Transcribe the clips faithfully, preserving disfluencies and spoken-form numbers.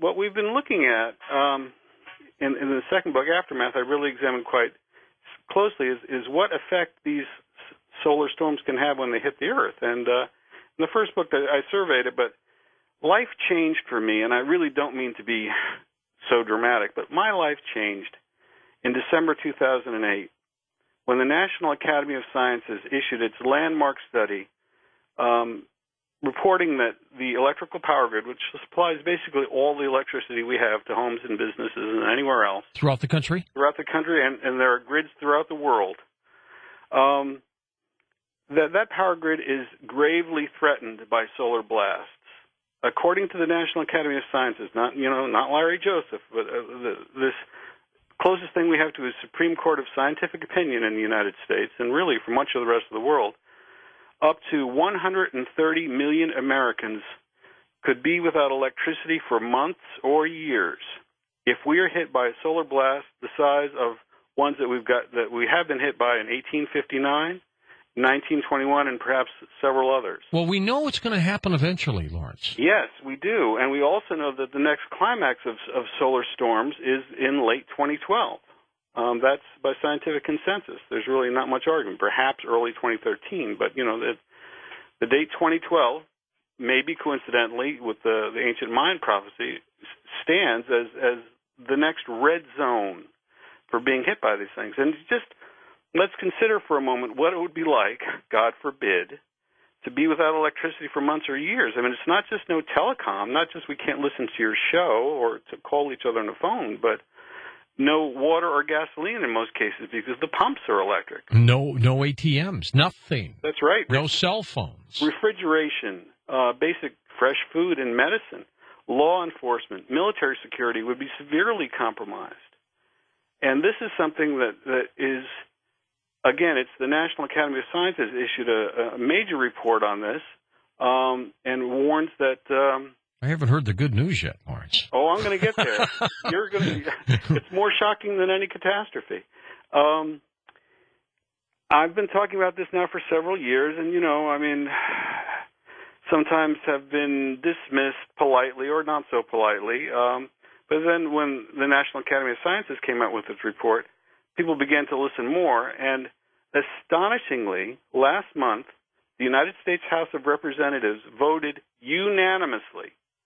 what we've been looking at um, in, in the second book, Aftermath, I really examined quite closely is, is what effect these solar storms can have when they hit the Earth. And uh, in the first book, that I surveyed it, but life changed for me, and I really don't mean to be so dramatic, but my life changed in December two thousand eight when the National Academy of Sciences issued its landmark study um, reporting that the electrical power grid, which supplies basically all the electricity we have to homes and businesses and anywhere else. Throughout the country? Throughout the country, and, and there are grids throughout the world. Um, that, that power grid is gravely threatened by solar blasts. According to the National Academy of Sciences, not, you know, not Larry Joseph, but uh, the, this closest thing we have to is Supreme Court of Scientific Opinion in the United States, and really for much of the rest of the world, up to one hundred thirty million Americans could be without electricity for months or years if we are hit by a solar blast the size of ones that we've got that we have been hit by in eighteen fifty-nine, nineteen twenty-one, and perhaps several others. Well, we know it's going to happen eventually, Lawrence. Yes, we do, and we also know that the next climax of, of solar storms is in late twenty twelve. Um, that's by scientific consensus. There's really not much argument. Perhaps early twenty thirteen, but you know the, the date twenty twelve, maybe coincidentally with the, the ancient Mayan prophecy, stands as as the next red zone for being hit by these things. And just let's consider for a moment what it would be like, God forbid, to be without electricity for months or years. I mean, it's not just no telecom, not just we can't listen to your show or to call each other on the phone, but no water or gasoline in most cases because the pumps are electric. No no A T Ms, nothing. That's right. No cell phones. Refrigeration, uh, basic fresh food and medicine, law enforcement, military security would be severely compromised. And this is something that, that is, again, it's the National Academy of Sciences issued a, a major report on this um, and warns that... Um, I haven't heard the good news yet, Lawrence. Oh, I'm going to get there. You're going to. It's more shocking than any catastrophe. Um, I've been talking about this now for several years, and you know, I mean, sometimes have been dismissed politely or not so politely. Um, but then, when the National Academy of Sciences came out with its report, people began to listen more. And astonishingly, last month, the United States House of Representatives voted unanimously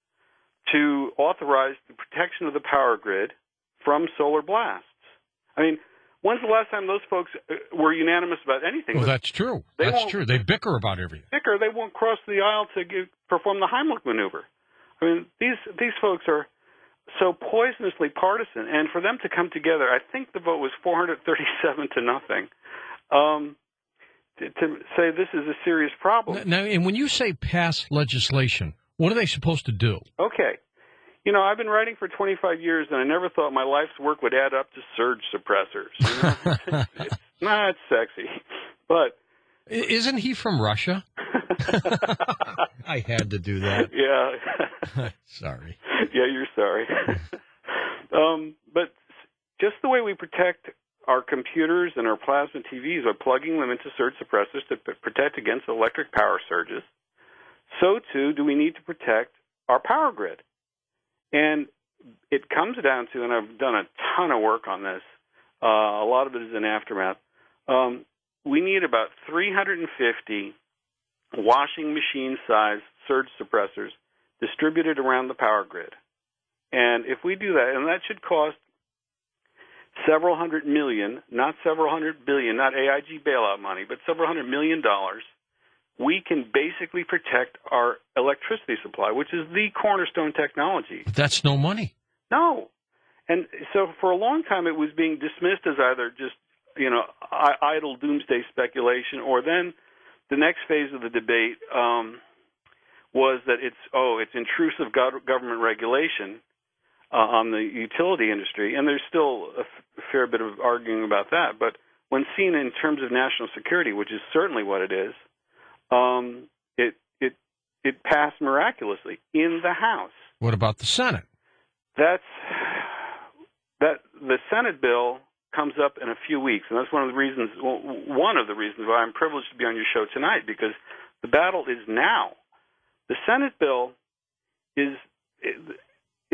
to authorize the protection of the power grid from solar blasts. I mean, when's the last time those folks were unanimous about anything? Well, that's true. That's true. They bicker about everything. Bicker. They won't cross the aisle to give, perform the Heimlich maneuver. I mean, these these folks are so poisonously partisan, and for them to come together, I think the vote was four hundred thirty-seven to nothing, um, to, to say this is a serious problem. Now, and when you say pass legislation, what are they supposed to do? Okay. You know, I've been writing for twenty-five years, and I never thought my life's work would add up to surge suppressors. You know? it's, it's not sexy, but... Isn't he from Russia? I had to do that. Yeah. Sorry. Yeah, you're sorry. um, but just the way we protect our computers and our plasma T Vs by plugging them into surge suppressors to p- protect against electric power surges, so too do we need to protect our power grid. And it comes down to, and I've done a ton of work on this, uh, a lot of it is in Aftermath, um, we need about three hundred fifty washing machine-sized surge suppressors distributed around the power grid. And if we do that, and that should cost several hundred million, not several hundred billion, not A I G bailout money, but several hundred million dollars, we can basically protect our electricity supply, which is the cornerstone technology. That's no money. No. And so for a long time it was being dismissed as either just, you know, idle doomsday speculation, or then the next phase of the debate um, was that it's, oh, it's intrusive government regulation uh, on the utility industry. And there's still a f- fair bit of arguing about that. But when seen in terms of national security, which is certainly what it is, Um, it it it passed miraculously in the House. What about the Senate? That's that the Senate bill comes up in a few weeks, and that's one of the reasons. Well, one of the reasons why I'm privileged to be on your show tonight, because the battle is now. The Senate bill is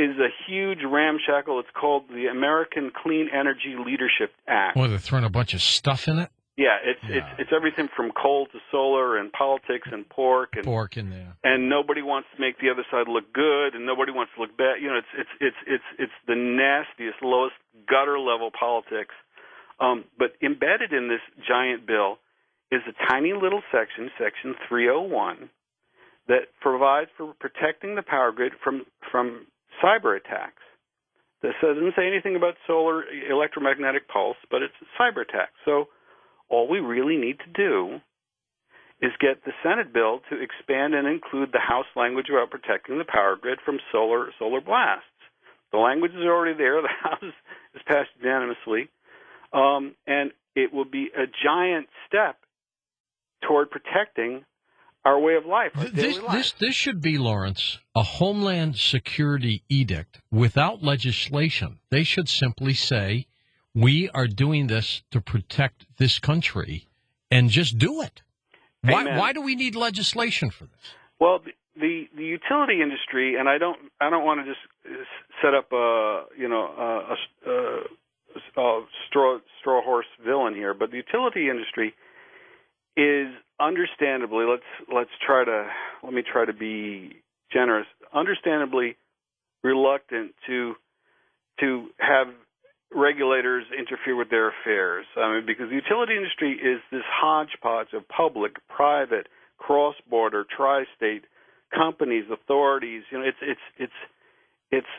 is a huge ramshackle. It's called the American Clean Energy Leadership Act. Well, they're throwing a bunch of stuff in it? Yeah, it's yeah. it's it's everything from coal to solar and politics and pork and pork in there. And nobody wants to make the other side look good, and nobody wants to look bad. You know, it's it's it's it's it's the nastiest, lowest gutter level politics. Um, but embedded in this giant bill is a tiny little section, Section three oh one, that provides for protecting the power grid from from cyber attacks. This doesn't say anything about solar electromagnetic pulse, but it's cyber attacks. So all we really need to do is get the Senate bill to expand and include the House language about protecting the power grid from solar solar blasts. The language is already there. The House has passed unanimously. Um, and it will be a giant step toward protecting our way of life, our this, daily life. This, this should be, Lawrence, a Homeland Security edict without legislation. They should simply say, we are doing this to protect this country, and just do it. Why, why do we need legislation for this? Well, the, the the utility industry, and I don't I don't want to just set up a you know a, a, a straw straw horse villain here, but the utility industry is understandably let's let's try to let me try to be generous. Understandably reluctant to to have regulators interfere with their affairs. I mean, because the utility industry is this hodgepodge of public, private, cross-border, tri-state companies, authorities. You know, it's it's it's it's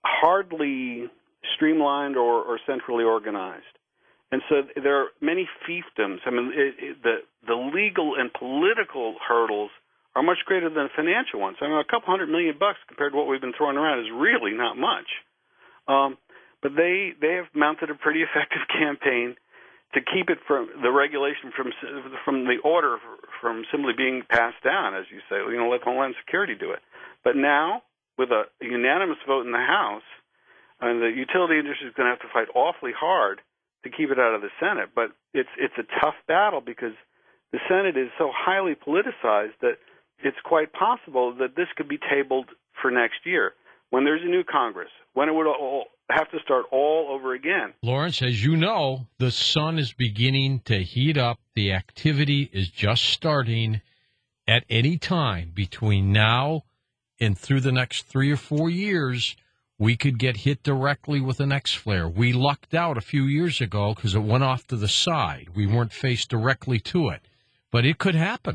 hardly streamlined or, or centrally organized, and so there are many fiefdoms. I mean, it, it, the the legal and political hurdles are much greater than the financial ones. I mean, a couple hundred million bucks compared to what we've been throwing around is really not much. Um, But they, they have mounted a pretty effective campaign to keep it from the regulation from from the order from simply being passed down, as you say. You know, let Homeland Security do it. But now, with a unanimous vote in the House, I mean, the utility industry is going to have to fight awfully hard to keep it out of the Senate. But it's it's a tough battle because the Senate is so highly politicized that it's quite possible that this could be tabled for next year when there's a new Congress, when it would all have to start all over again. Lawrence, as you know, the sun is beginning to heat up. The activity is just starting. At any time between now and through the next three or four years, we could get hit directly with an X-flare. We lucked out a few years ago because it went off to the side. We weren't faced directly to it. But it could happen.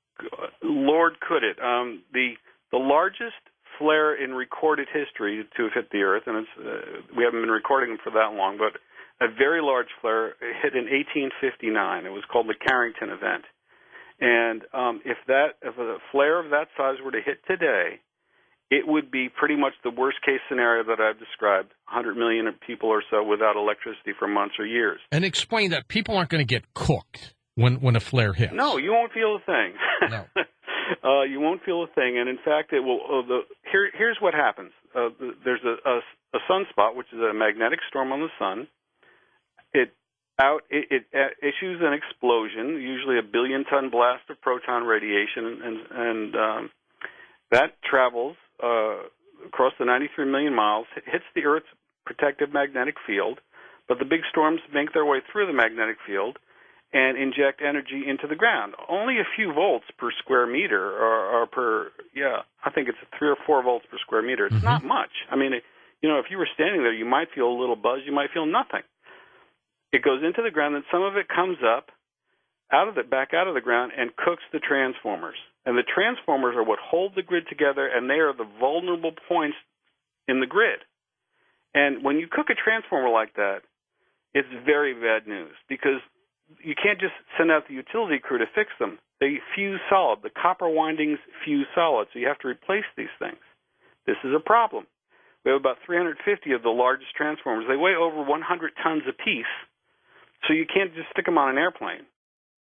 Lord, could it. Um, the the largest flare in recorded history to have hit the Earth, and it's, uh, we haven't been recording them for that long, but a very large flare hit in eighteen fifty-nine. It was called the Carrington event. And um, if that if a flare of that size were to hit today, it would be pretty much the worst-case scenario that I've described, one hundred million people or so without electricity for months or years. And explain that people aren't going to get cooked when, when a flare hits. No, you won't feel a thing. No. Uh, you won't feel a thing, and in fact, it will. Uh, the, here, here's what happens: uh, there's a, a, a sunspot, which is a magnetic storm on the sun. It out it, it issues an explosion, usually a billion-ton blast of proton radiation, and and um, that travels uh, across the ninety-three million miles, hits the Earth's protective magnetic field. But the big storms make their way through the magnetic field and inject energy into the ground. Only a few volts per square meter, or, or per, yeah, I think it's three or four volts per square meter. It's mm-hmm. not much. I mean, it, you know, if you were standing there, you might feel a little buzz, you might feel nothing. It goes into the ground, and some of it comes up, out of the, back out of the ground, and cooks the transformers. And the transformers are what hold the grid together, and they are the vulnerable points in the grid. And when you cook a transformer like that, it's very bad news, because you can't just send out the utility crew to fix them. They fuse solid. The copper windings fuse solid, so you have to replace these things. This is a problem. We have about three hundred fifty of the largest transformers. They weigh over one hundred tons apiece, so you can't just stick them on an airplane.